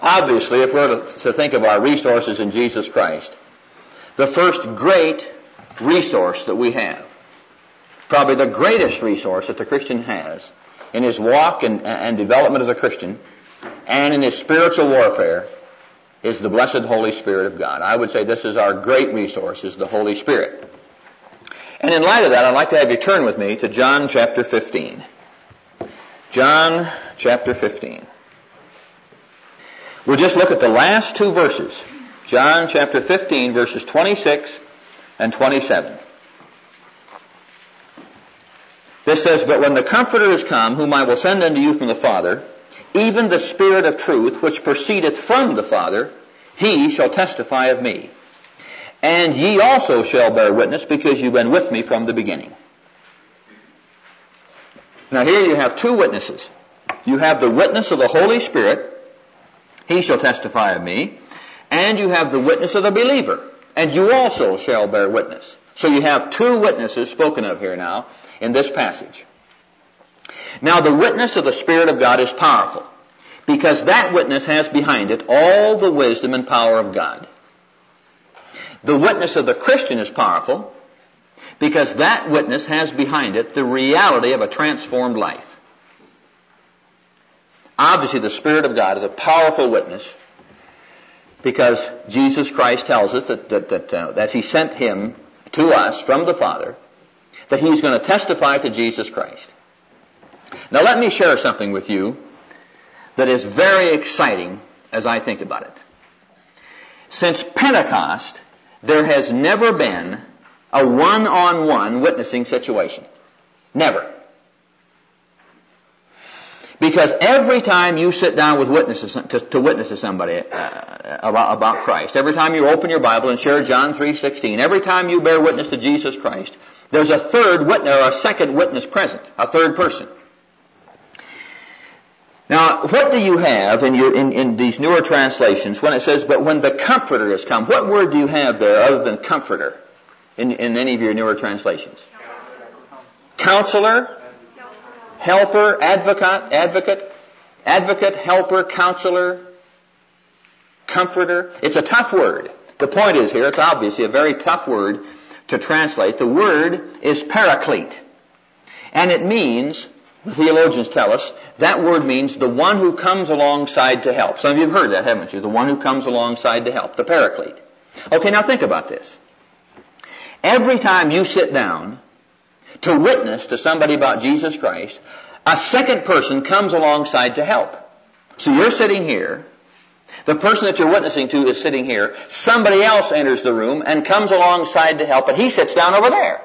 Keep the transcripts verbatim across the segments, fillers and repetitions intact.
Obviously, if we're to, to think of our resources in Jesus Christ, the first great resource that we have, probably the greatest resource that the Christian has in his walk and, and development as a Christian and in his spiritual warfare, is the blessed Holy Spirit of God. I would say this is our great resource, is the Holy Spirit. And in light of that, I'd like to have you turn with me to John chapter fifteen. John chapter fifteen. We'll just look at the last two verses. John chapter fifteen, verses twenty-six and twenty-seven. This says, "But when the Comforter is come, whom I will send unto you from the Father, even the Spirit of truth, which proceedeth from the Father, he shall testify of me. And ye also shall bear witness, because you've been with me from the beginning." Now here you have two witnesses. You have the witness of the Holy Spirit, he shall testify of me, and you have the witness of the believer, and you also shall bear witness. So you have two witnesses spoken of here now in this passage. Now the witness of the Spirit of God is powerful, because that witness has behind it all the wisdom and power of God. The witness of the Christian is powerful, because that witness has behind it the reality of a transformed life. Obviously, the Spirit of God is a powerful witness, because Jesus Christ tells us that, that, that uh, as he sent him to us from the Father, that he's going to testify to Jesus Christ. Now let me share something with you that is very exciting as I think about it. Since Pentecost, there has never been a one-on-one witnessing situation. Never. Because every time you sit down with witnesses to, to witness to somebody uh, about, about Christ, every time you open your Bible and share John three sixteen, every time you bear witness to Jesus Christ, there's a third witness, or a second witness present, a third person. Now, what do you have in, your, in, in these newer translations when it says, "But when the Comforter has come"? What word do you have there other than Comforter in, in any of your newer translations? Counselor, Helper, Advocate, Advocate, Advocate, Helper, Counselor, Comforter. It's a tough word. The point is here, it's obviously a very tough word to translate. The word is Paraclete. And it means, the theologians tell us, that word means the one who comes alongside to help. Some of you have heard that, haven't you? The one who comes alongside to help, the Paraclete. Okay, now think about this. Every time you sit down to witness to somebody about Jesus Christ, a second person comes alongside to help. So you're sitting here, the person that you're witnessing to is sitting here, somebody else enters the room and comes alongside to help, and he sits down over there.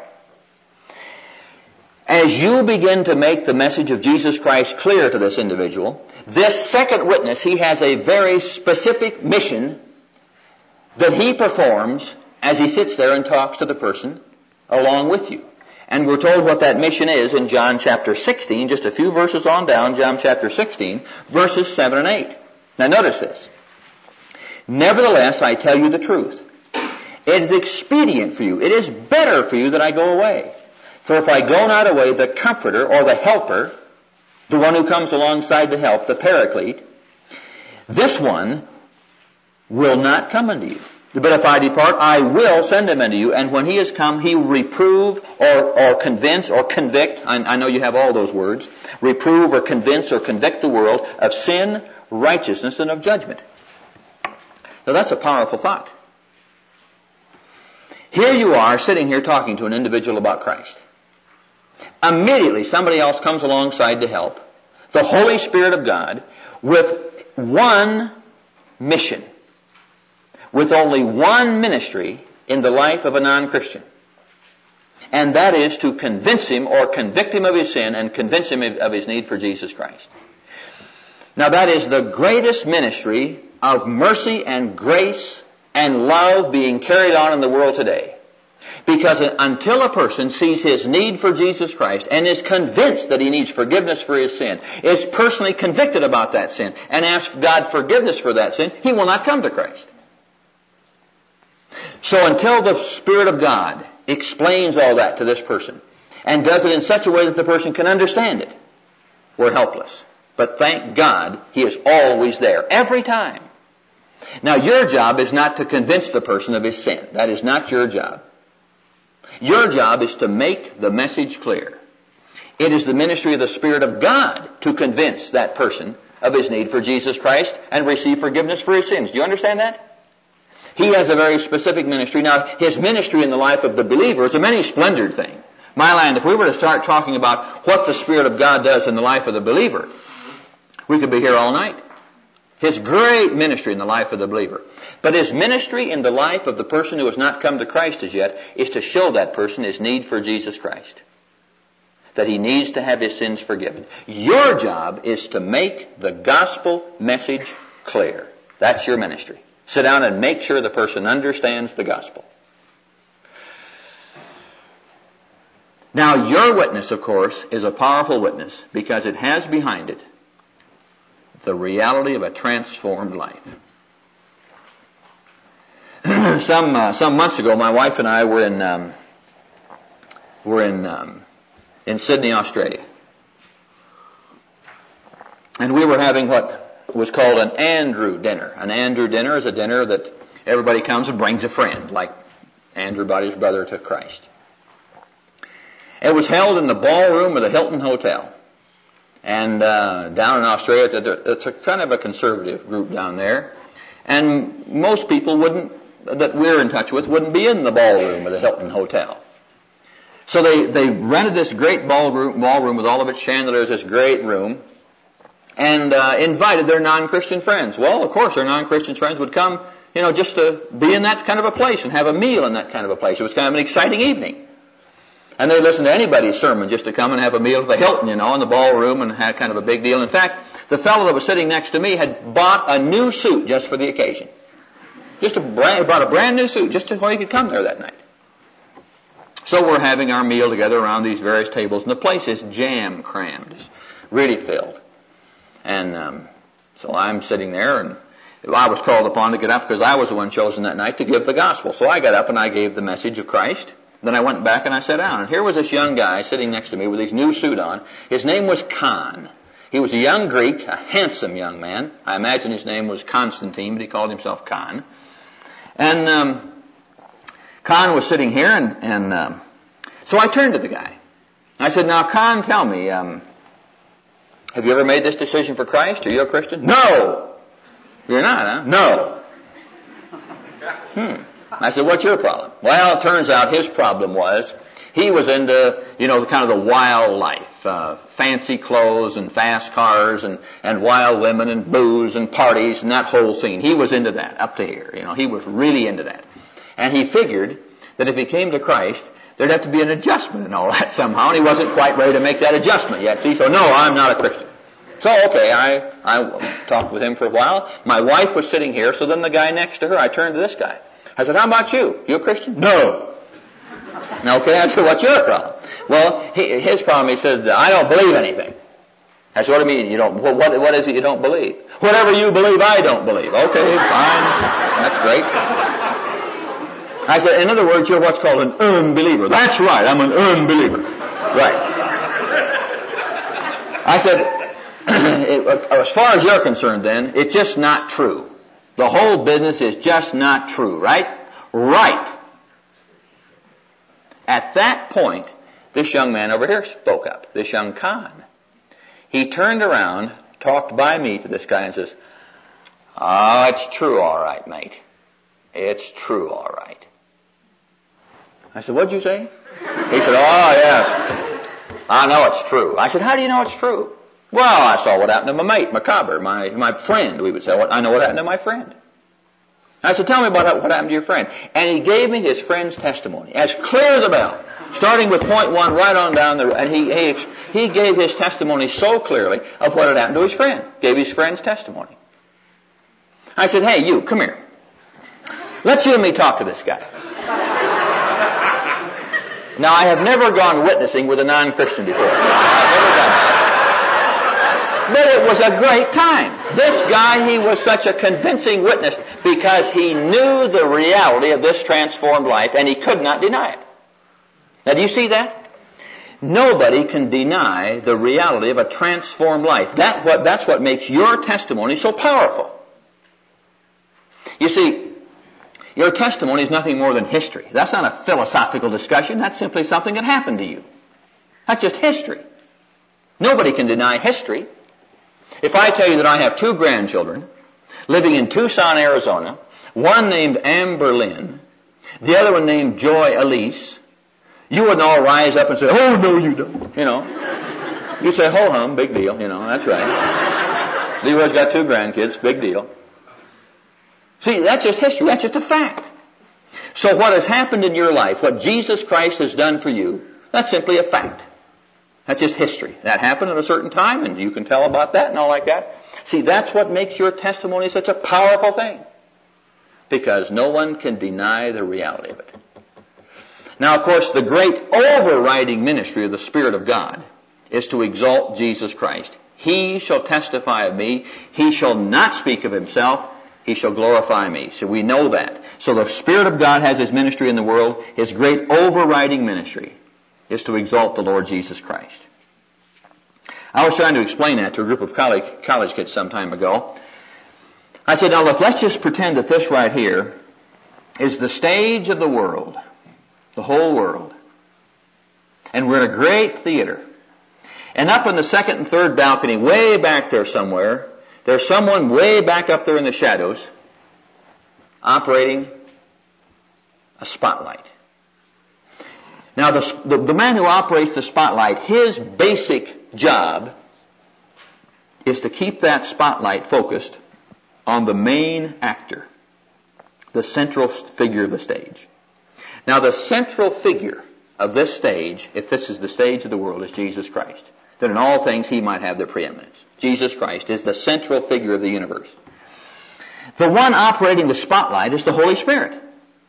As you begin to make the message of Jesus Christ clear to this individual, this second witness, he has a very specific mission that he performs as he sits there and talks to the person along with you. And we're told what that mission is in John chapter sixteen, just a few verses on down, John chapter sixteen, verses seven and eight. Now notice this. "Nevertheless, I tell you the truth. It is expedient for you, it is better for you that I go away. For if I go not away, the Comforter, or the Helper, the one who comes alongside to help, the Paraclete, this one will not come unto you. But if I depart, I will send him unto you, and when he is come, he will reprove or, or convince or convict," I, I know you have all those words, reprove or convince or convict the world of sin, righteousness, and of judgment. Now that's a powerful thought. Here you are sitting here talking to an individual about Christ. Immediately somebody else comes alongside to help, the Holy Spirit of God, with one mission, with only one ministry in the life of a non-Christian. And that is to convince him or convict him of his sin and convince him of his need for Jesus Christ. Now that is the greatest ministry of mercy and grace and love being carried on in the world today. Because until a person sees his need for Jesus Christ and is convinced that he needs forgiveness for his sin, is personally convicted about that sin, and asks God forgiveness for that sin, he will not come to Christ. So until the Spirit of God explains all that to this person and does it in such a way that the person can understand it, we're helpless. But thank God, he is always there, every time. Now, your job is not to convince the person of his sin. That is not your job. Your job is to make the message clear. It is the ministry of the Spirit of God to convince that person of his need for Jesus Christ and receive forgiveness for his sins. Do you understand that? He has a very specific ministry. Now, his ministry in the life of the believer is a many splendored thing. My land, if we were to start talking about what the Spirit of God does in the life of the believer, we could be here all night. His great ministry in the life of the believer. But his ministry in the life of the person who has not come to Christ as yet is to show that person his need for Jesus Christ. That he needs to have his sins forgiven. Your job is to make the gospel message clear. That's your ministry. Sit down and make sure the person understands the gospel. Now, your witness, of course, is a powerful witness because it has behind it the reality of a transformed life. some uh, some months ago, my wife and I were in um, were in um, in Sydney, Australia, and we were having what was called an Andrew dinner. An Andrew dinner is a dinner that everybody comes and brings a friend, like Andrew brought his brother to Christ. It was held in the ballroom of the Hilton Hotel. And uh, down in Australia, it's a kind of a conservative group down there. And most people wouldn't, that we're in touch with, wouldn't be in the ballroom of the Hilton Hotel. So they, they rented this great ballroom, ballroom with all of its chandeliers, this great room, and uh, invited their non-Christian friends. Well, of course, their non-Christian friends would come, you know, just to be in that kind of a place and have a meal in that kind of a place. It was kind of an exciting evening. And they listened to anybody's sermon just to come and have a meal at the Hilton, you know, in the ballroom, and had kind of a big deal. In fact, the fellow that was sitting next to me had bought a new suit just for the occasion. Just a brand, bought a brand new suit just so he could come there that night. So we're having our meal together around these various tables, and the place is jam crammed. It's really filled. And um, so I'm sitting there, and I was called upon to get up because I was the one chosen that night to give the gospel. So I got up and I gave the message of Christ. Then I went back and I sat down. And here was this young guy sitting next to me with his new suit on. His name was Khan. He was a young Greek, a handsome young man. I imagine his name was Constantine, but he called himself Khan. And um, Khan was sitting here, and, and um, so I turned to the guy. I said, "Now, Khan, tell me, um, have you ever made this decision for Christ? Are you a Christian?" "No." "You're not, huh?" "No." Hmm. I said, "What's your problem?" Well, it turns out his problem was he was into, you know, kind of the wild life, uh, fancy clothes and fast cars and, and wild women and booze and parties and that whole scene. He was into that up to here. You know, he was really into that. And he figured that if he came to Christ, there'd have to be an adjustment and all that somehow, and he wasn't quite ready to make that adjustment yet. See, so no, I'm not a Christian. So, okay, I, I talked with him for a while. My wife was sitting here, so then the guy next to her, I turned to this guy. I said, "How about you? You a Christian?" "No." "Okay," I said, "What's your problem?" "Well, he, his problem," he says, "I don't believe anything." I said, "What do you mean you don't, what, what is it you don't believe?" "Whatever you believe, I don't believe." "Okay, fine. That's great." I said, "In other words, you're what's called an unbeliever." "That's right, I'm an unbeliever." "Right." I said, it, as far as you're concerned then, it's just not true. The whole business is just not true, right?" "Right." At that point, this young man over here spoke up, this young Khan. He turned around, talked by me to this guy and says, "Oh, it's true all right, mate. It's true all right." I said, "What'd you say?" He said, "Oh, yeah, I know it's true." I said, "How do you know it's true?" "Well, I saw what happened to my mate, Macabre, my, my friend," we would say. "I know what happened to my friend." I said, "Tell me about what happened to your friend." And he gave me his friend's testimony, as clear as a bell, starting with point one right on down the road. And he, he, he gave his testimony so clearly of what had happened to his friend. Gave his friend's testimony. I said, "Hey, you, come here. Let's you and me talk to this guy." Now, I have never gone witnessing with a non-Christian before. I've never done it. But it was a great time. This guy, he was such a convincing witness because he knew the reality of this transformed life and he could not deny it. Now, do you see that? Nobody can deny the reality of a transformed life. That what, that's what makes your testimony so powerful. You see, your testimony is nothing more than history. That's not a philosophical discussion. That's simply something that happened to you. That's just history. Nobody can deny history. If I tell you that I have two grandchildren living in Tucson, Arizona, one named Amber Lynn, the other one named Joy Elise, you wouldn't all rise up and say, oh, no, you don't. You know. You'd say, ho hum, big deal. You know, that's right. Leroy's got two grandkids, big deal. See, that's just history. That's just a fact. So what has happened in your life, what Jesus Christ has done for you, that's simply a fact. That's just history. That happened at a certain time, and you can tell about that and all like that. See, that's what makes your testimony such a powerful thing. Because no one can deny the reality of it. Now, of course, the great overriding ministry of the Spirit of God is to exalt Jesus Christ. He shall testify of me. He shall not speak of himself. He shall glorify me. So we know that. So the Spirit of God has his ministry in the world. His great overriding ministry is to exalt the Lord Jesus Christ. I was trying to explain that to a group of college, college kids some time ago. I said, now look, let's just pretend that this right here is the stage of the world, the whole world. And we're in a great theater. And up in the second and third balcony, way back there somewhere, there's someone way back up there in the shadows operating a spotlight. Now, the, the, the man who operates the spotlight, his basic job is to keep that spotlight focused on the main actor, the central figure of the stage. Now, the central figure of this stage, if this is the stage of the world, is Jesus Christ. Then in all things he might have the preeminence. Jesus Christ is the central figure of the universe. The one operating the spotlight is the Holy Spirit.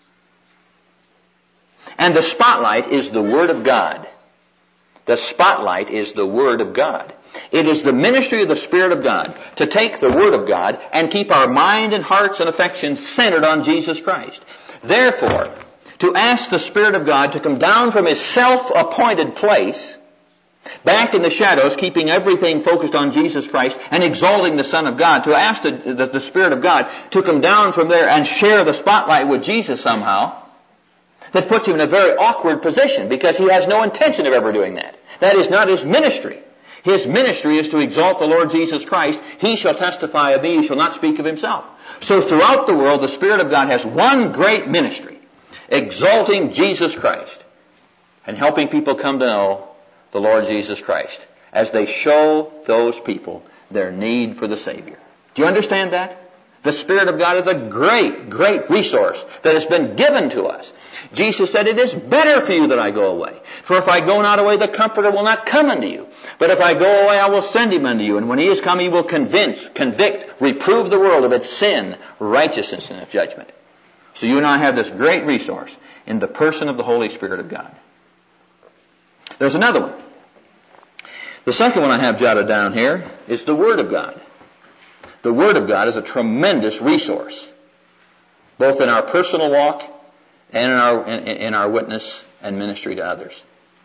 And the spotlight is the Word of God. The spotlight is the Word of God. It is the ministry of the Spirit of God to take the Word of God and keep our mind and hearts and affections centered on Jesus Christ. Therefore, to ask the Spirit of God to come down from his self-appointed place, back in the shadows, keeping everything focused on Jesus Christ and exalting the Son of God, to ask the, the, the Spirit of God to come down from there and share the spotlight with Jesus somehow, that puts him in a very awkward position because he has no intention of ever doing that. That is not his ministry. His ministry is to exalt the Lord Jesus Christ. He shall testify of me. He shall not speak of himself. So throughout the world, the Spirit of God has one great ministry, exalting Jesus Christ and helping people come to know the Lord Jesus Christ as they show those people their need for the Savior. Do you understand that? The Spirit of God is a great, great resource that has been given to us. Jesus said, it is better for you that I go away. For if I go not away, the Comforter will not come unto you. But if I go away, I will send him unto you. And when he is come, he will convince, convict, reprove the world of its sin, righteousness, and of judgment. So you and I have this great resource in the person of the Holy Spirit of God. There's another one. The second one I have jotted down here is the Word of God. The Word of God is a tremendous resource, both in our personal walk and in our in, in our witness and ministry to others.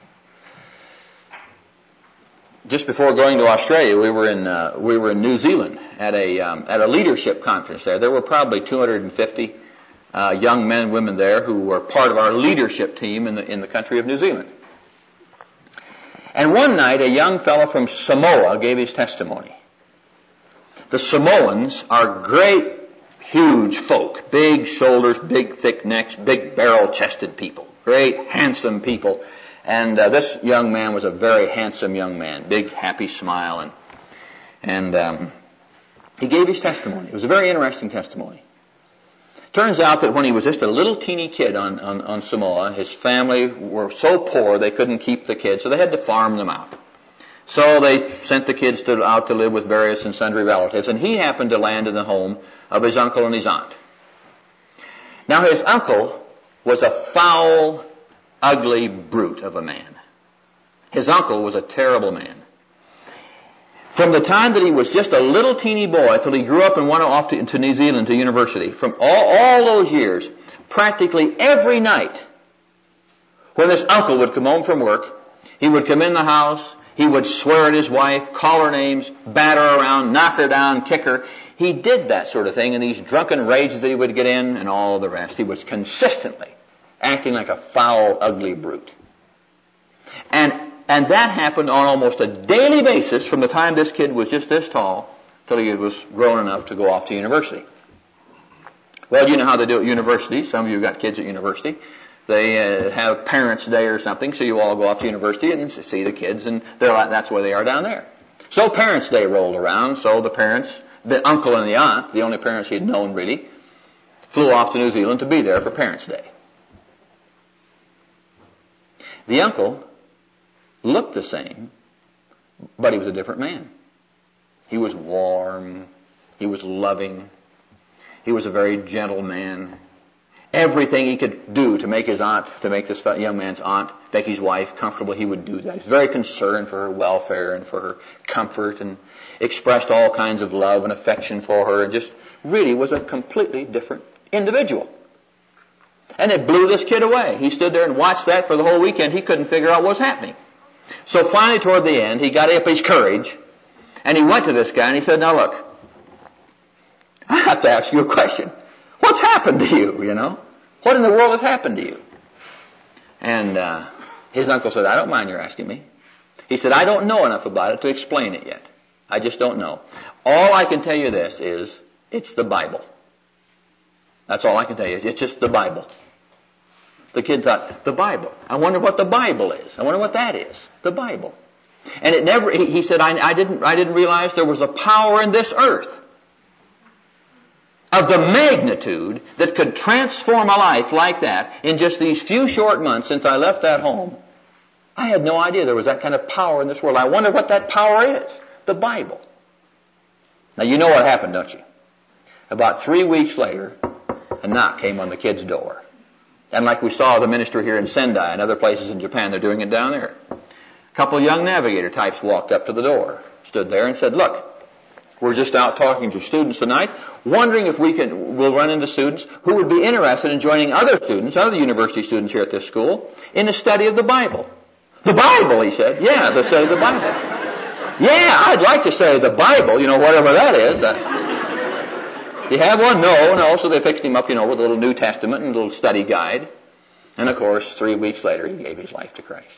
Just before going to Australia, we were in uh, we were in New Zealand at a um, at a leadership conference there. There were probably two hundred fifty uh, young men and women there who were part of our leadership team in the in the country of New Zealand. And one night, a young fellow from Samoa gave his testimony. The Samoans are great, huge folk. Big shoulders, big thick necks, big barrel-chested people. Great, handsome people. And uh, this young man was a very handsome young man. Big, happy smile. And, and um, he gave his testimony. It was a very interesting testimony. Turns out that when he was just a little teeny kid on, on, on Samoa, his family were so poor they couldn't keep the kids, so they had to farm them out. So they sent the kids to, out to live with various and sundry relatives, and he happened to land in the home of his uncle and his aunt. Now his uncle was a foul, ugly brute of a man. His uncle was a terrible man. From the time that he was just a little teeny boy till he grew up and went off to, to New Zealand to university, from all, all those years, practically every night, when this uncle would come home from work, he would come in the house, he would swear at his wife, call her names, bat her around, knock her down, kick her. he did that sort of thing in these drunken rages that he would get in and all the rest. He was consistently acting like a foul, ugly brute. And and that happened on almost a daily basis from the time this kid was just this tall till he was grown enough to go off to university. Well, you know how they do at university. Some of you got kids at university. They uh, have Parents' Day or something, so you all go off to university and see the kids, and they're like, that's where they are down there. So Parents' Day rolled around, so the parents, the uncle and the aunt, the only parents he'd known really, flew off to New Zealand to be there for Parents' Day. The uncle looked the same, but he was a different man. He was warm. He was loving. He was a very gentle man. Everything he could do to make his aunt, to make this young man's aunt, make his wife comfortable, he would do that. He was very concerned for her welfare and for her comfort, and expressed all kinds of love and affection for her, and just really was a completely different individual. And it blew this kid away. He stood there and watched that for the whole weekend. He couldn't figure out what was happening. So finally, toward the end, he got up his courage, and he went to this guy and he said, now look, I have to ask you a question. What's happened to you, you know? What in the world has happened to you? And uh, his uncle said, I don't mind your asking me. He said, I don't know enough about it to explain it yet. I just don't know. All I can tell you this is, it's the Bible. That's all I can tell you. It's just the Bible. The kid thought, the Bible. I wonder what the Bible is. I wonder what that is. The Bible. And it never, he, he said, I, I didn't, I didn't realize there was a power in this earth of the magnitude that could transform a life like that in just these few short months since I left that home. I had no idea there was that kind of power in this world. I wonder what that power is. The Bible. Now you know what happened, don't you? About three weeks later, a knock came on the kid's door. And like we saw the minister here in Sendai and other places in Japan, they're doing it down there. A couple of young navigator types walked up to the door, stood there and said, look, we're just out talking to students tonight, wondering if we can, we'll run into students who would be interested in joining other students, other university students here at this school, in the study of the Bible. The Bible, he said. Yeah, the study of the Bible. Yeah, I'd like to study the Bible, you know, whatever that is. Uh, do you have one? No, no. So they fixed him up, you know, with a little New Testament and a little study guide. And of course, three weeks later, he gave his life to Christ.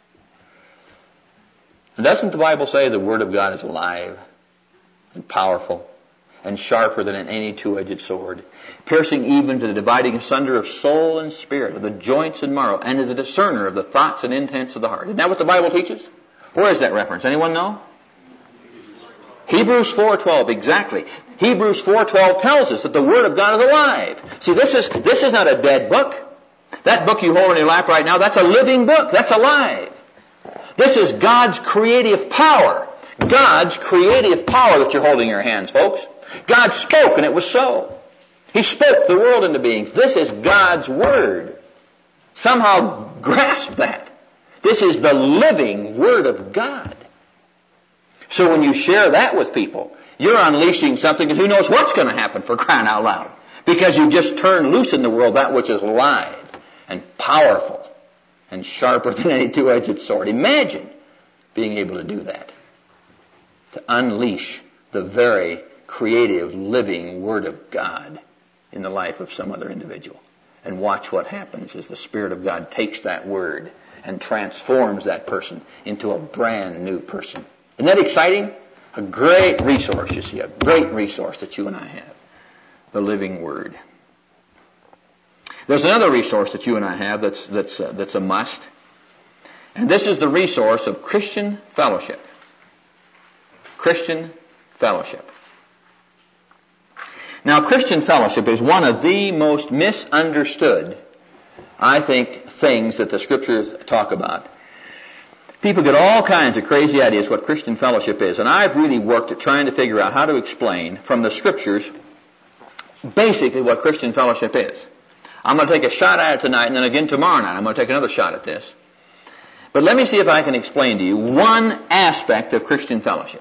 And doesn't the Bible say the Word of God is alive and powerful and sharper than any two-edged sword, piercing even to the dividing asunder of soul and spirit, of the joints and marrow, and is a discerner of the thoughts and intents of the heart? Isn't that what the Bible teaches? Where is that reference? Anyone know? Hebrews four twelve, exactly. Hebrews four twelve tells us that the Word of God is alive. See, this is, this is not a dead book. That book you hold in your lap right now, that's a living book. That's alive. This is God's creative power. God's creative power that you're holding in your hands, folks. God spoke and it was so. He spoke the world into being. This is God's Word. Somehow grasp that. This is the living Word of God. So when you share that with people, you're unleashing something, and who knows what's going to happen, for crying out loud. Because you just turned loose in the world that which is alive and powerful and sharper than any two-edged sword. Imagine being able to do that. To unleash the very creative, living Word of God in the life of some other individual. And watch what happens as the Spirit of God takes that Word and transforms that person into a brand new person. Isn't that exciting? A great resource, you see, a great resource that you and I have. The living Word. There's another resource that you and I have that's, that's, uh, that's a must. And this is the resource of Christian fellowship. Christian fellowship. Now, Christian fellowship is one of the most misunderstood, I think, things that the Scriptures talk about. People get all kinds of crazy ideas what Christian fellowship is, and I've really worked at trying to figure out how to explain from the Scriptures basically what Christian fellowship is. I'm going to take a shot at it tonight, and then again tomorrow night I'm going to take another shot at this. But let me see if I can explain to you one aspect of Christian fellowship.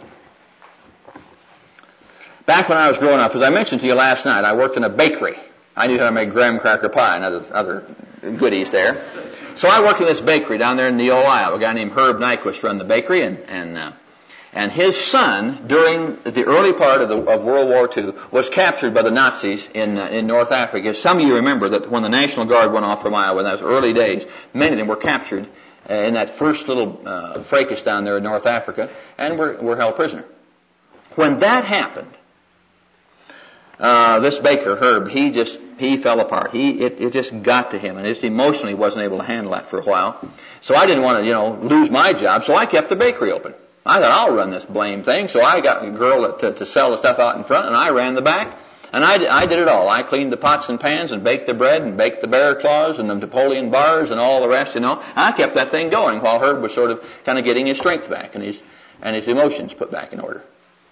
Back when I was growing up, as I mentioned to you last night, I worked in a bakery. I knew how to make graham cracker pie and other, other goodies there. So I worked in this bakery down there in Neola, Iowa. A guy named Herb Nyquist ran the bakery, and, and uh, And his son, during the early part of, the, of World War Two, was captured by the Nazis in uh, in North Africa. Some of you remember that when the National Guard went off from Iowa in those early days, many of them were captured uh, in that first little uh, fracas down there in North Africa, and were, were held prisoner. When that happened, uh, this baker, Herb, he just, he fell apart. He, it, it just got to him, and just emotionally wasn't able to handle that for a while. So I didn't want to, you know, lose my job, so I kept the bakery open. I thought, I'll run this blame thing. So I got a girl to, to sell the stuff out in front, and I ran the back. And I, I did it all. I cleaned the pots and pans and baked the bread and baked the bear claws and the Napoleon bars and all the rest, you know. I kept that thing going while Herb was sort of kind of getting his strength back and his, and his emotions put back in order.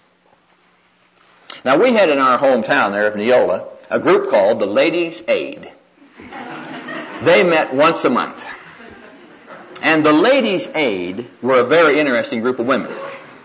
Now, we had in our hometown there of Neola a group called the Ladies' Aid. They met once a month. And the Ladies' Aid were a very interesting group of women.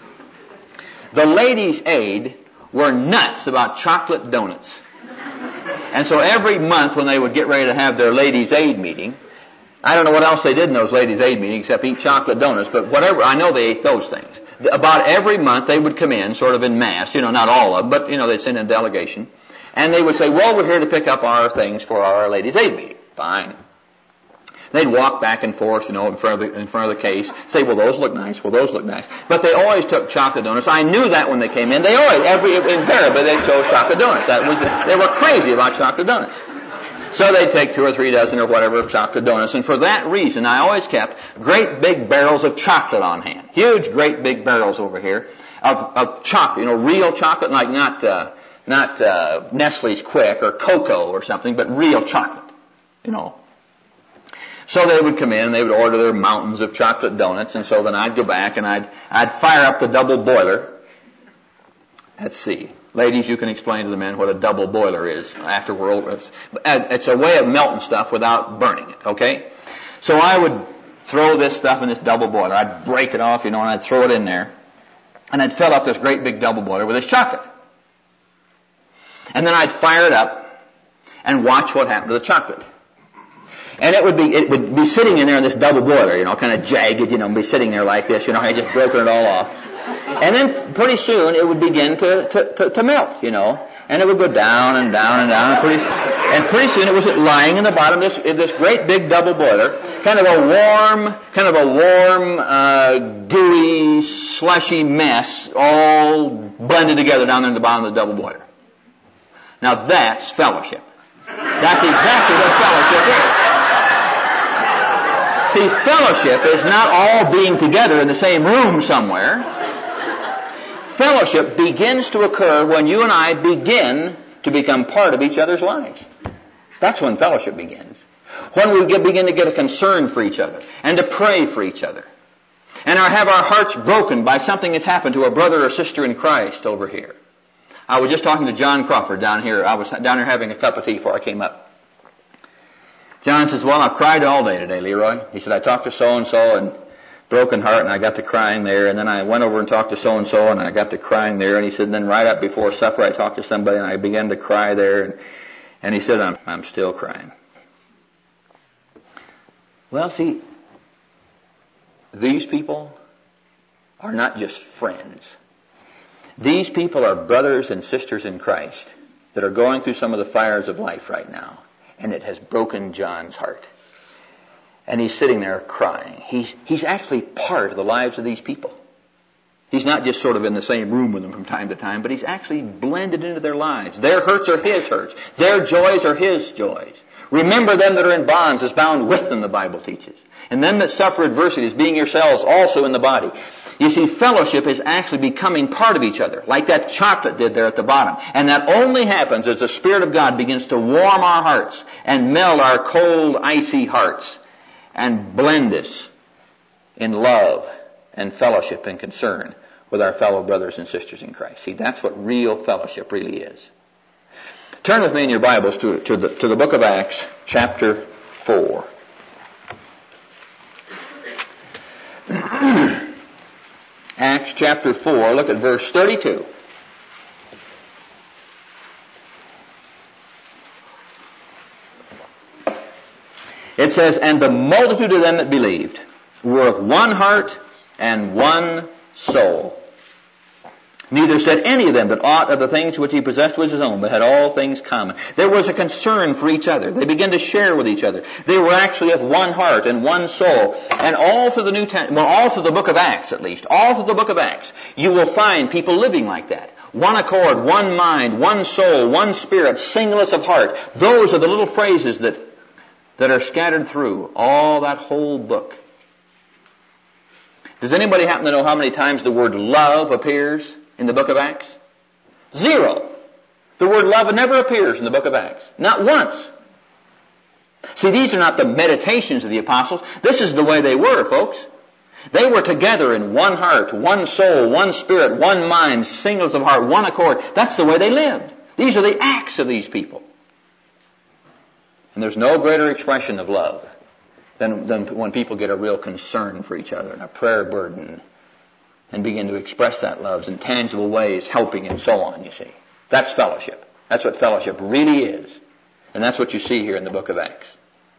The Ladies' Aid were nuts about chocolate donuts. And so every month when they would get ready to have their Ladies' Aid meeting, I don't know what else they did in those Ladies' Aid meetings except eat chocolate donuts, but whatever, I know they ate those things. About every month they would come in, sort of in mass, you know, not all of them, but, you know, they'd send in a delegation. And they would say, well, we're here to pick up our things for our Ladies' Aid meeting. Fine. They'd walk back and forth, you know, in front of the, in front of the case, say, well, those look nice, well, those look nice. But they always took chocolate donuts. I knew that when they came in. They always, every, invariably, they chose chocolate donuts. That was, the, they were crazy about chocolate donuts. So they'd take two or three dozen or whatever of chocolate donuts. And for that reason, I always kept great big barrels of chocolate on hand. Huge, great big barrels over here of, of chocolate, you know, real chocolate, like not, uh, not, uh, Nestle's Quick or Cocoa or something, but real chocolate, you know. So they would come in and they would order their mountains of chocolate donuts, and so then I'd go back and I'd, I'd fire up the double boiler. Let's see. Ladies, you can explain to the men what a double boiler is after World War. It's a way of melting stuff without burning it, okay? So I would throw this stuff in this double boiler. I'd break it off, you know, and I'd throw it in there. And I'd fill up this great big double boiler with this chocolate. And then I'd fire it up and watch what happened to the chocolate. And it would be, it would be sitting in there in this double boiler, you know, kind of jagged, you know, and be sitting there like this, you know, I just broken it all off. And then pretty soon it would begin to, to, to, to melt, you know, and it would go down and down and down, and pretty, and pretty soon it was lying in the bottom of this, this great big double boiler, kind of a warm, kind of a warm, uh, gooey, slushy mess, all blended together down there in the bottom of the double boiler. Now that's fellowship. That's exactly what fellowship is. See, fellowship is not all being together in the same room somewhere. Fellowship begins to occur when you and I begin to become part of each other's lives. That's when fellowship begins. When we get, begin to get a concern for each other and to pray for each other. And our, have our hearts broken by something that's happened to a brother or sister in Christ over here. I was just talking to John Crawford down here. I was down here having a cup of tea before I came up. John says, well, I've cried all day today, Leroy. He said, I talked to so-and-so and broken heart, and I got to crying there. And then I went over and talked to so-and-so, and I got to crying there. And he said, then right up before supper, I talked to somebody, and I began to cry there. And, and he said, I'm, I'm still crying. Well, see, these people are not just friends. These people are brothers and sisters in Christ that are going through some of the fires of life right now. And it has broken John's heart. And he's sitting there crying. He's, he's actually part of the lives of these people. He's not just sort of in the same room with them from time to time, but he's actually blended into their lives. Their hurts are his hurts. Their joys are his joys. Remember them that are in bonds as bound with them, the Bible teaches. And them that suffer adversities, being yourselves also in the body. You see, fellowship is actually becoming part of each other, like that chocolate did there at the bottom. And that only happens as the Spirit of God begins to warm our hearts and melt our cold, icy hearts and blend us in love and fellowship and concern with our fellow brothers and sisters in Christ. See, that's what real fellowship really is. Turn with me in your Bibles to, to, the, to the book of Acts, chapter four. Acts chapter four, look at verse thirty-two. It says, and the multitude of them that believed were of one heart and one soul. Neither said any of them that aught of the things which he possessed was his own, but had all things common. There was a concern for each other. They began to share with each other. They were actually of one heart and one soul. And all through the New Testament, well, all through the book of Acts at least, all through the book of Acts, you will find people living like that. One accord, one mind, one soul, one spirit, singleness of heart. Those are the little phrases that, that are scattered through all that whole book. Does anybody happen to know how many times the word love appears in the book of Acts? Zero. The word love never appears in the book of Acts. Not once. See, these are not the meditations of the apostles. This is the way they were, folks. They were together in one heart, one soul, one spirit, one mind, singleness of heart, one accord. That's the way they lived. These are the acts of these people. And there's no greater expression of love than, than when people get a real concern for each other and a prayer burden and begin to express that love in tangible ways, helping and so on, you see. That's fellowship. That's what fellowship really is. And that's what you see here in the book of Acts.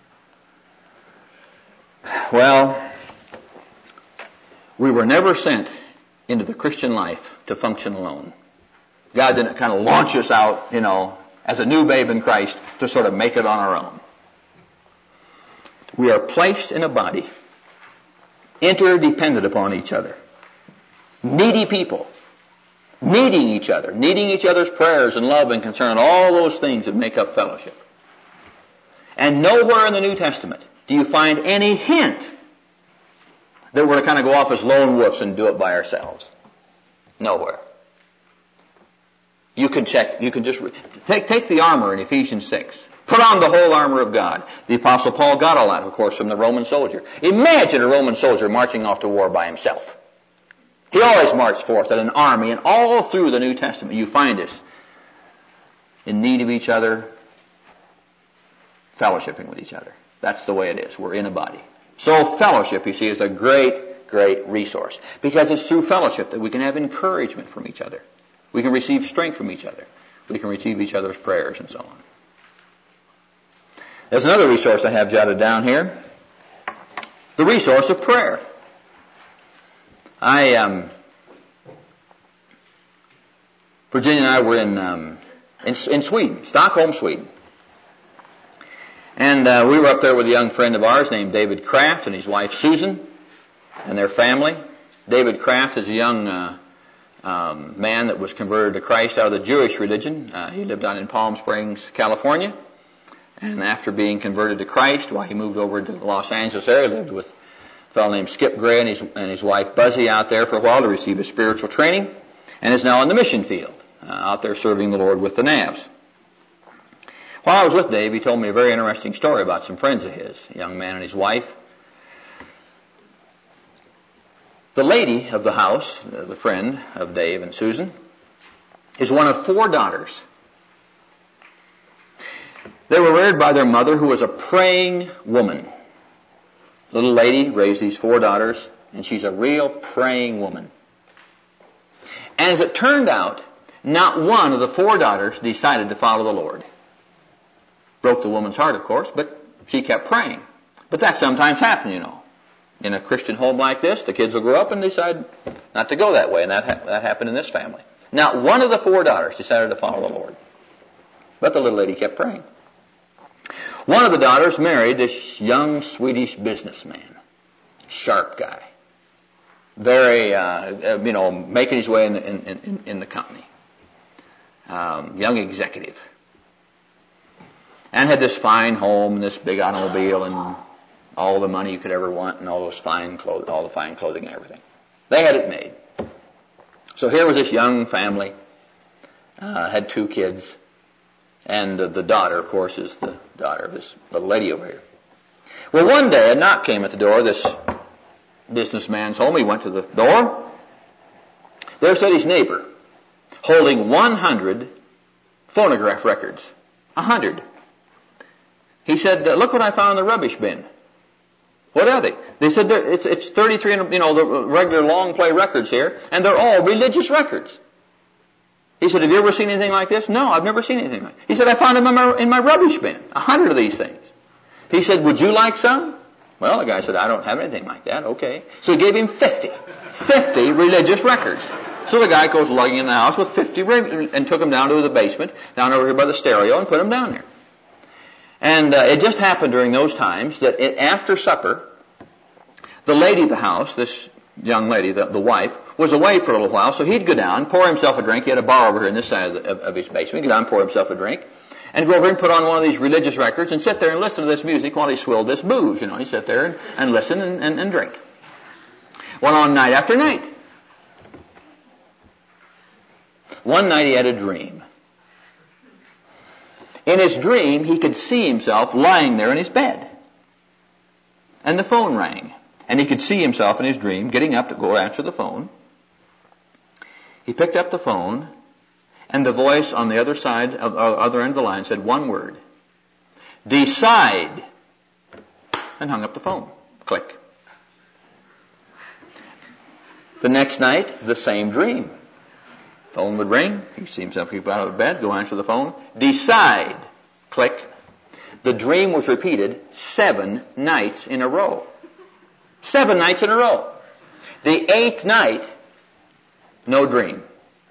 Well, we were never sent into the Christian life to function alone. God didn't kind of launch us out, you know, as a new babe in Christ to sort of make it on our own. We are placed in a body, interdependent upon each other. Needy people, needing each other, needing each other's prayers and love and concern, all those things that make up fellowship. And nowhere in the New Testament do you find any hint that we're to kind of go off as lone wolves and do it by ourselves. Nowhere. You can check, you can just, re- take, take the armor in Ephesians six. Put on the whole armor of God. The Apostle Paul got all that, of course, from the Roman soldier. Imagine a Roman soldier marching off to war by himself. He always marched forth in an army, and all through the New Testament you find us in need of each other, fellowshipping with each other. That's the way it is. We're in a body. So fellowship, you see, is a great, great resource. Because it's through fellowship that we can have encouragement from each other. We can receive strength from each other. We can receive each other's prayers and so on. There's another resource I have jotted down here. The resource of prayer. I, um, Virginia and I were in, um, in, in Sweden, Stockholm, Sweden. And uh, we were up there with a young friend of ours named David Kraft and his wife Susan and their family. David Kraft is a young uh, um, man that was converted to Christ out of the Jewish religion. Uh, he lived down in Palm Springs, California. And after being converted to Christ, well, he moved over to the Los Angeles area, lived with a fellow named Skip Gray and his, and his wife Buzzy out there for a while to receive his spiritual training, and is now in the mission field, uh, out there serving the Lord with the Navs. While I was with Dave, he told me a very interesting story about some friends of his, a young man and his wife. The lady of the house, the friend of Dave and Susan, is one of four daughters. They were reared by their mother, who was a praying woman. Little lady raised these four daughters, and she's a real praying woman. And as it turned out, not one of the four daughters decided to follow the Lord. Broke the woman's heart, of course, but she kept praying. But that sometimes happens, you know. In a Christian home like this, the kids will grow up and decide not to go that way, and that, ha- that happened in this family. Not one of the four daughters decided to follow the Lord. But the little lady kept praying. One of the daughters married this young Swedish businessman. Sharp guy. Very, uh, you know, making his way in the, in, in, in the company. Um, young executive. And had this fine home and this big automobile and all the money you could ever want and all those fine clothes, all the fine clothing and everything. They had it made. So here was this young family, uh, had two kids. And the daughter, of course, is the daughter of this little lady over here. Well, one day a knock came at the door of this businessman's home. He went to the door. There stood his neighbor, holding one hundred phonograph records. A hundred. He said, "Look what I found in the rubbish bin." What are they? They said it's, it's thirty-three, you know, the regular long play records here, and they're all religious records. He said, "Have you ever seen anything like this?" "No, I've never seen anything like this." He said, "I found them in my, in my rubbish bin. A hundred of these things." He said, "Would you like some?" Well, the guy said, I don't have anything like that. Okay. So he gave him fifty. fifty religious records. So the guy goes lugging in the house with fifty and took them down to the basement, down over here by the stereo, and put them down there. And uh, it just happened during those times that it, after supper, the lady of the house, this young lady, the, the wife, was away for a little while, so he'd go down, pour himself a drink. He had a bar over here in this side of, the, of, of his basement. He'd go down, pour himself a drink, and go over and put on one of these religious records and sit there and listen to this music while he swilled this booze. You know, he'd sit there and, and listen and, and, and drink. Went on night after night. One night he had a dream. In his dream, he could see himself lying there in his bed. And the phone rang. And he could see himself in his dream getting up to go answer the phone. He picked up the phone, and the voice on the other side, of the other end of the line said one word. Decide. And hung up the phone. Click. The next night, the same dream. Phone would ring. He'd see himself get out of bed, go answer the phone. Decide. Click. The dream was repeated seven nights in a row. Seven nights in a row. The eighth night, no dream.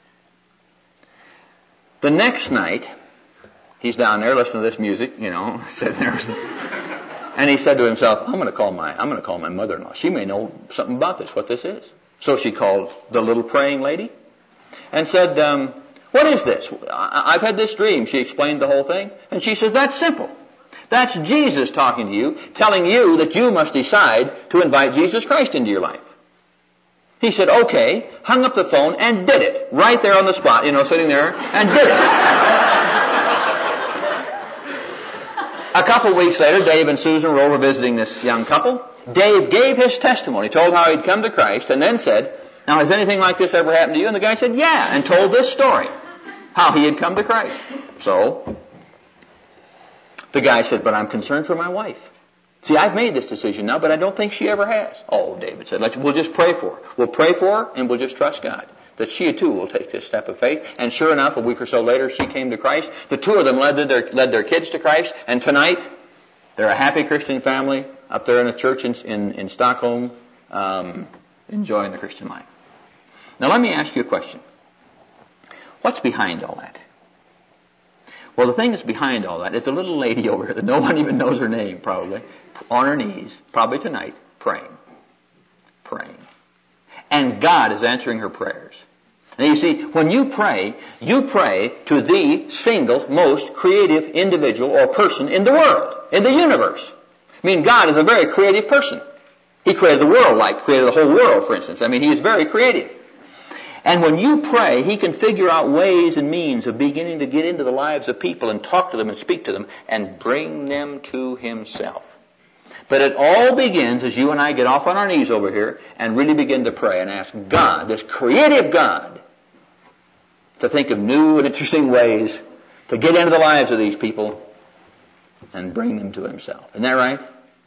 The next night, he's down there listening to this music, you know, sitting there. And he said to himself, I'm going to call my, I'm going to call my mother-in-law. She may know something about this, what this is. So she called the little praying lady and said, um, what is this? I, I've had this dream. She explained the whole thing. And she says, that's simple. That's Jesus talking to you, telling you that you must decide to invite Jesus Christ into your life. He said, okay, hung up the phone and did it. Right there on the spot, you know, sitting there, and did it. A couple of weeks later, Dave and Susan were over visiting this young couple. Dave gave his testimony, told how he'd come to Christ, and then said, now, has anything like this ever happened to you? And the guy said, yeah, and told this story, how he had come to Christ. So, the guy said, but I'm concerned for my wife. See, I've made this decision now, but I don't think she ever has. Oh, David said, Let's, we'll just pray for her. We'll pray for her, and we'll just trust God that she too will take this step of faith. And sure enough, a week or so later, she came to Christ. The two of them led their, led their kids to Christ, and tonight, they're a happy Christian family up there in a church in, in, in Stockholm, um, enjoying the Christian life. Now, let me ask you a question. What's behind all that? Well, the thing that's behind all that is a little lady over here that no one even knows her name, probably, on her knees, probably tonight, praying. Praying. And God is answering her prayers. Now, you see, when you pray, you pray to the single most creative individual or person in the world, in the universe. I mean, God is a very creative person. He created the world, like created the whole world, for instance. I mean, He is very creative. And when you pray, He can figure out ways and means of beginning to get into the lives of people and talk to them and speak to them and bring them to Himself. But it all begins as you and I get off on our knees over here and really begin to pray and ask God, this creative God, to think of new and interesting ways to get into the lives of these people and bring them to Himself. Isn't that right?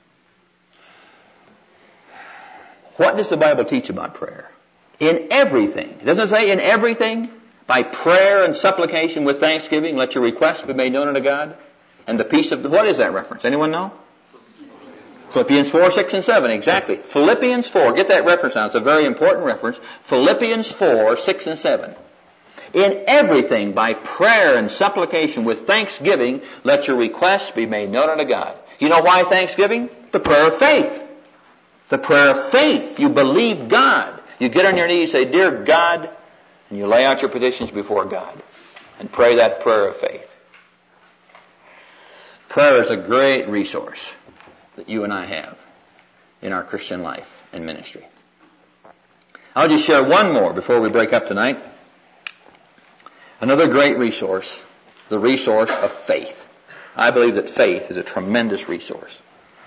What does the Bible teach about prayer? In everything. It doesn't say in everything. By prayer and supplication with thanksgiving, let your requests be made known unto God. And the peace of... What is that reference? Anyone know? Philippians four, six, and seven. Exactly. Philippians four. Get that reference down. It's a very important reference. Philippians four, six, and seven. In everything, by prayer and supplication with thanksgiving, let your requests be made known unto God. You know why thanksgiving? The prayer of faith. The prayer of faith. You believe God. You get on your knees, say, Dear God, and you lay out your petitions before God and pray that prayer of faith. Prayer is a great resource that you and I have in our Christian life and ministry. I'll just share one more before we break up tonight. Another great resource, the resource of faith. I believe that faith is a tremendous resource.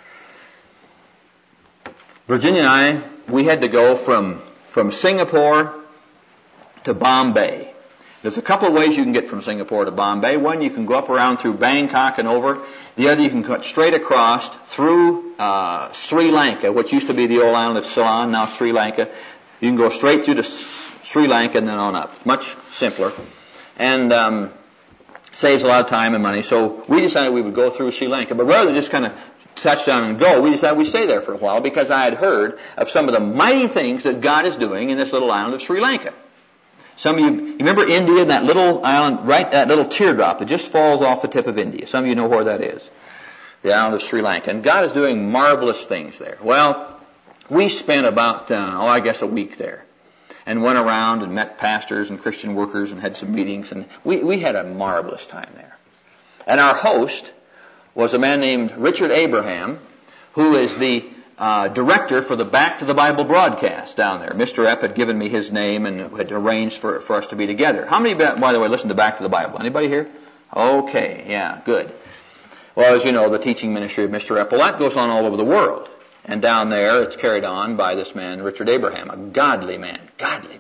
Virginia and I, we had to go from From Singapore to Bombay. There's a couple of ways you can get from Singapore to Bombay. One, you can go up around through Bangkok and over. The other, you can cut straight across through uh, Sri Lanka, which used to be the old island of Ceylon, now Sri Lanka. You can go straight through to Sri Lanka and then on up. Much simpler. And um, saves a lot of time and money. So we decided we would go through Sri Lanka. But rather than just kind of touchdown and go, we decided we'd stay there for a while because I had heard of some of the mighty things that God is doing in this little island of Sri Lanka. Some of you, you remember India, that little island, right, that little teardrop that just falls off the tip of India. Some of you know where that is. The island of Sri Lanka. And God is doing marvelous things there. Well, we spent about, uh, oh, I guess a week there. And went around and met pastors and Christian workers and had some meetings. And we, we had a marvelous time there. And our host was a man named Richard Abraham, who is the uh, director for the Back to the Bible broadcast down there. Mister Epp had given me his name and had arranged for, for us to be together. How many, by the way, listen to Back to the Bible? Anybody here? Okay, yeah, good. Well, as you know, the teaching ministry of Mister Epp, well, that goes on all over the world. And down there, it's carried on by this man, Richard Abraham, a godly man, godly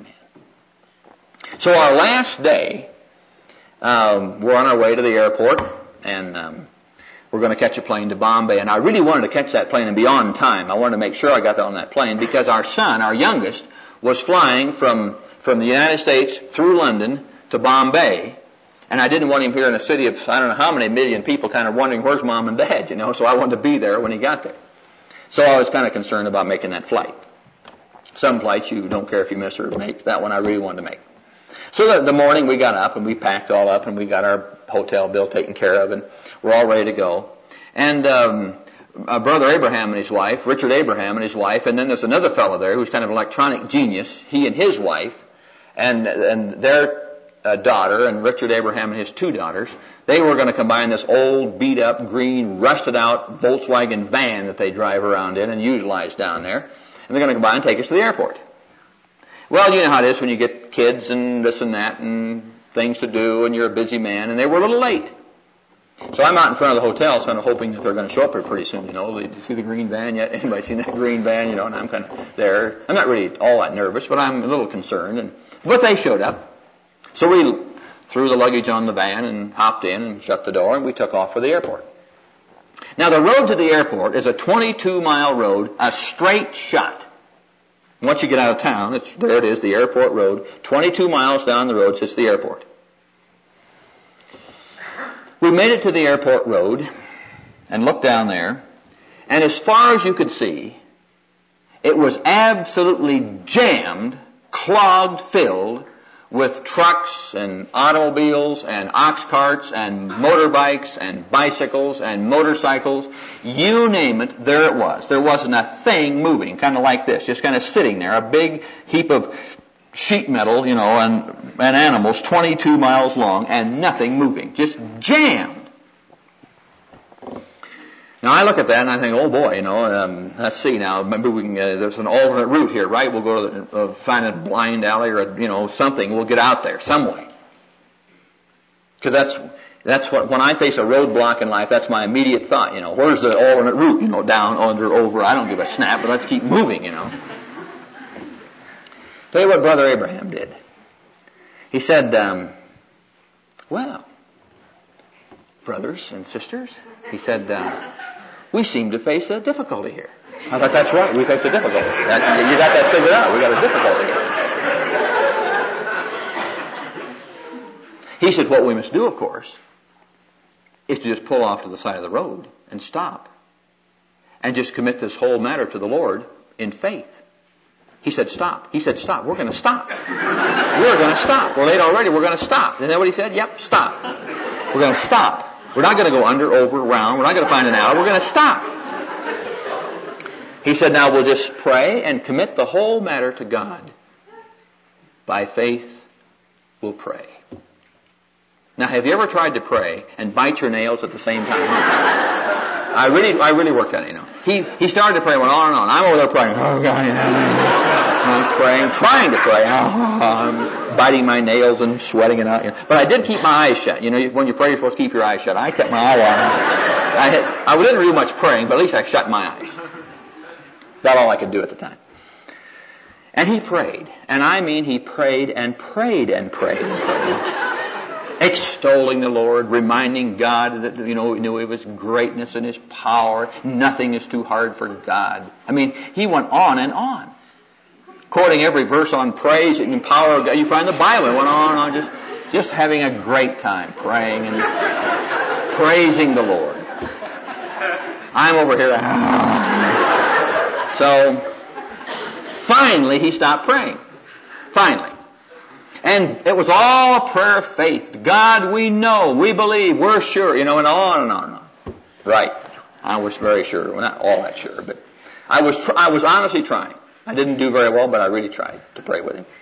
man. So our last day, um, we're on our way to the airport, and um, we're going to catch a plane to Bombay. And I really wanted to catch that plane and be on time. I wanted to make sure I got on that plane because our son, our youngest, was flying from, from the United States through London to Bombay. And I didn't want him here in a city of I don't know how many million people kind of wondering where's mom and dad, you know, so I wanted to be there when he got there. So I was kind of concerned about making that flight. Some flights you don't care if you miss or make. That one I really wanted to make. So the, the morning we got up and we packed all up and we got our hotel bill taken care of and we're all ready to go. And um, uh, Brother Abraham and his wife, Richard Abraham and his wife, and then there's another fellow there who's kind of an electronic genius, he and his wife, and and their uh, daughter, and Richard Abraham and his two daughters, they were going to combine this old, beat-up, green, rusted-out Volkswagen van that they drive around in and utilize down there, and they're going to combine and take us to the airport. Well, you know how it is when you get kids and this and that and things to do and you're a busy man, and they were a little late. So I'm out in front of the hotel, kind of hoping that they're going to show up here pretty soon, you know. Did you see the green van yet? Anybody seen that green van? You know, and I'm kind of there. I'm not really all that nervous, but I'm a little concerned. And but they showed up. So we threw the luggage on the van and hopped in and shut the door, and we took off for the airport. Now, the road to the airport is a twenty-two mile road, a straight shot. Once you get out of town, it's, there it is, the airport road. twenty-two miles down the road sits the airport. We made it to the airport road and looked down there, and as far as you could see, it was absolutely jammed, clogged, filled with trucks and automobiles and ox carts and motorbikes and bicycles and motorcycles. You name it, there it was. There wasn't a thing moving, kind of like this, just kind of sitting there, a big heap of sheet metal, you know, and, and animals twenty-two miles long and nothing moving, just jammed. Now I look at that and I think, oh boy, you know, um, let's see now, maybe we can, uh, there's an alternate route here, right? We'll go to the, uh, find a blind alley or a, you know, something, we'll get out there some way. Because that's, that's what, when I face a roadblock in life, that's my immediate thought, you know, where's the alternate route, you know, down, under, over, I don't give a snap, but let's keep moving, you know. Tell you what Brother Abraham did. He said, um, well, brothers and sisters, he said, uh, we seem to face a difficulty here. I thought, that's right, we face a difficulty. That, you got that figured out, we got a difficulty here. He said, what we must do, of course, is to just pull off to the side of the road and stop and just commit this whole matter to the Lord in faith. He said, stop. He said, stop. We're going to stop. We're going to stop. We're late already. We're going to stop. Isn't that what he said? Yep, stop. We're going to stop. We're not going to go under, over, around. We're not going to find an alley. We're going to stop. He said, now we'll just pray and commit the whole matter to God. By faith, we'll pray. Now, have you ever tried to pray and bite your nails at the same time? I really, I really worked at it, you know. He, he started to pray, went on and on. I'm over there praying. Oh, God, I'm praying, trying to pray. I'm biting my nails and sweating it out. You know. But I did keep my eyes shut. You know, when you pray, you're supposed to keep your eyes shut. I kept my eye on. I, had, I didn't do much praying, but at least I shut my eyes. That's all I could do at the time. And he prayed. And I mean, he prayed and prayed and prayed and prayed. Extolling the Lord, reminding God that, you know, knew of His greatness and His power. Nothing is too hard for God. I mean, he went on and on. Quoting every verse on praise and power of God. You find the Bible, it went on and on, just, just having a great time praying and praising the Lord. I'm over here. So, finally, he stopped praying. Finally. And it was all a prayer of faith. God, we know, we believe, we're sure, you know, and on and on and on. Right. I was very sure. Well, not all that sure, but I was, tr- I was honestly trying. I didn't do very well, but I really tried to pray with him.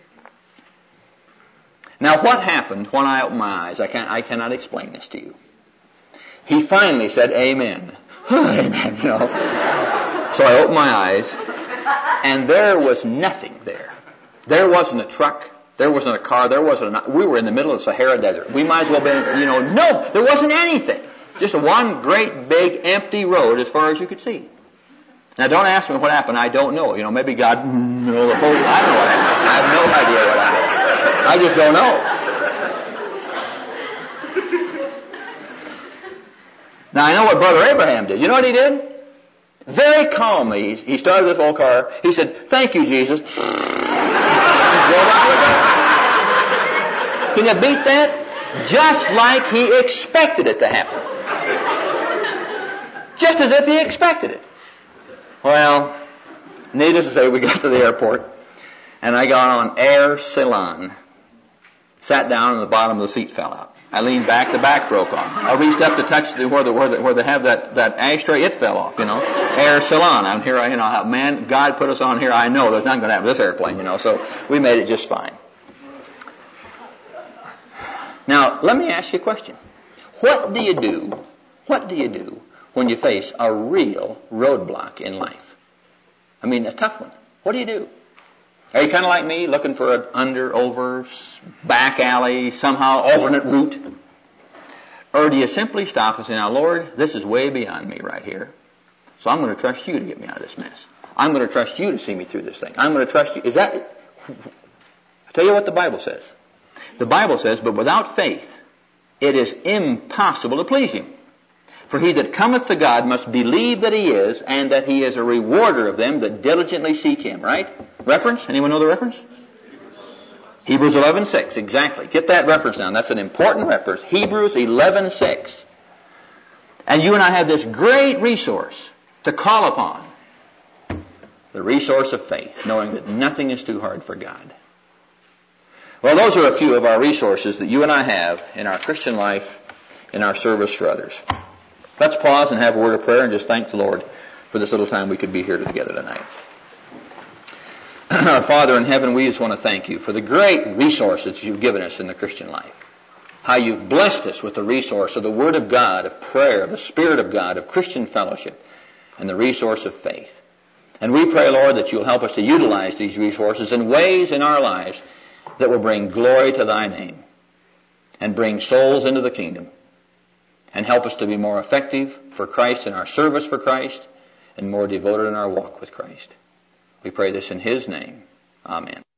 Now, what happened when I opened my eyes? I can't, I cannot explain this to you. He finally said, Amen. Amen, you know. So I opened my eyes, and there was nothing there. There wasn't a truck. There wasn't a car. There wasn't a... We were in the middle of the Sahara Desert. We might as well have been, you know... No, there wasn't anything. Just one great, big, empty road as far as you could see. Now, don't ask me what happened. I don't know. You know, maybe God... You know, the whole... I don't know what happened. I have no idea what happened. I just don't know. Now, I know what Brother Abraham did. You know what he did? Very calmly, he started this old car. He said, thank you, Jesus. He drove out with it. Can you beat that? Just like he expected it to happen. Just as if he expected it. Well, needless to say, we got to the airport, and I got on Air Ceylon. Sat down, and the bottom of the seat fell out. I leaned back, the back broke off. I reached up to touch the, where, the, where, the, where they have that, that ashtray, it fell off, you know. Air Ceylon. I'm here, you know, man, God put us on here. I know there's nothing going to happen to this airplane, you know, so we made it just fine. Now, let me ask you a question. What do you do, what do you do when you face a real roadblock in life? I mean, a tough one. What do you do? Are you kind of like me, looking for an under, over, back alley, somehow alternate route? Or do you simply stop and say, now, Lord, this is way beyond me right here, so I'm going to trust you to get me out of this mess. I'm going to trust you to see me through this thing. I'm going to trust you. Is that... I tell you what the Bible says. The Bible says, but without faith, it is impossible to please him. For he that cometh to God must believe that he is, and that he is a rewarder of them that diligently seek him. Right? Reference? Anyone know the reference? Hebrews eleven six, exactly. Get that reference down. That's an important reference. Hebrews eleven six. And you and I have this great resource to call upon. The resource of faith, knowing that nothing is too hard for God. Well, those are a few of our resources that you and I have in our Christian life, in our service for others. Let's pause and have a word of prayer and just thank the Lord for this little time we could be here together tonight. Our Father in heaven, we just want to thank you for the great resources you've given us in the Christian life. How you've blessed us with the resource of the Word of God, of prayer, of the Spirit of God, of Christian fellowship, and the resource of faith. And we pray, Lord, that you'll help us to utilize these resources in ways in our lives that will bring glory to thy name and bring souls into the kingdom. And help us to be more effective for Christ in our service for Christ and more devoted in our walk with Christ. We pray this in his name. Amen.